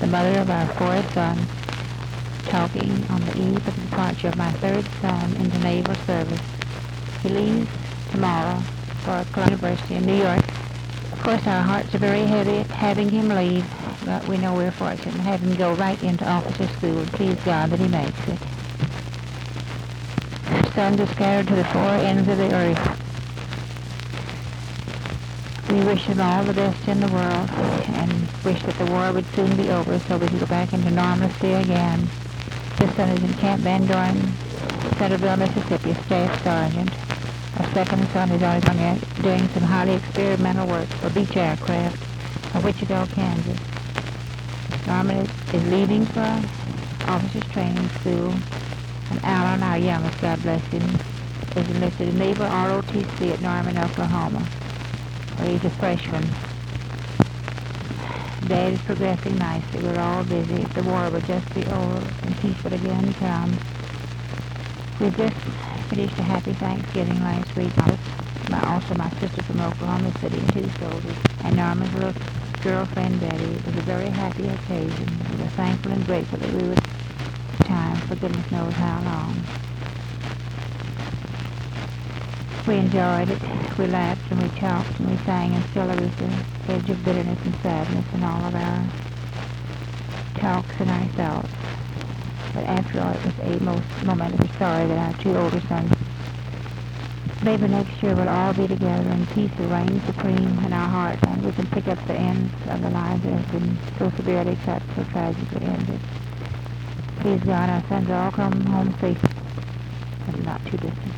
the mother of our fourth son, talking on the eve of the departure of my third son into naval service. He leaves tomorrow for Columbia University in New York. Of course, our hearts are very heavy having him leave, but we know we're fortunate to have him go right into officer school, and please God that he makes it. Sons are scattered to the four ends of the earth. We wish them all the best in the world and wish that the war would soon be over so we could go back into normalcy again. This son is in Camp Van Doren, Centerville, Mississippi, Staff Sergeant. Our second son is already doing some highly experimental work for Beech Aircraft in Wichita, Kansas. Norman is leaving for officers training school, and Alan, our youngest, God bless him, is enlisted in Naval ROTC at Norman, Oklahoma, where he's a freshman. Dad is progressing nicely. We're all busy. The war will just be over and peace will again come. We've just finished a happy Thanksgiving last week. Also my sister from Oklahoma City and 2 soldiers, and Norman's little girlfriend Betty. It was a very happy occasion. We were thankful and grateful that we would time for goodness knows how long. We enjoyed it. We laughed and we talked and we sang, and still there was the edge of bitterness and sadness in all of our talks and our thoughts. But after all, it was a most momentous story that our 2 older sons, maybe next year we'll all be together and peace will reign supreme in our hearts, and we can pick up the ends of the lives that have been so severely cut, so tragically ended. Please God, our sons all come home safe and not too distant.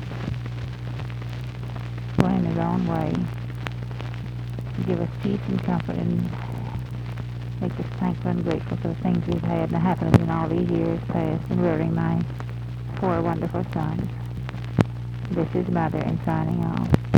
Going in their own way. Give us peace and comfort and make us thankful and grateful for the things we've had and the happenings in all these years past and rearing my 4 wonderful sons. This is Mother and signing off.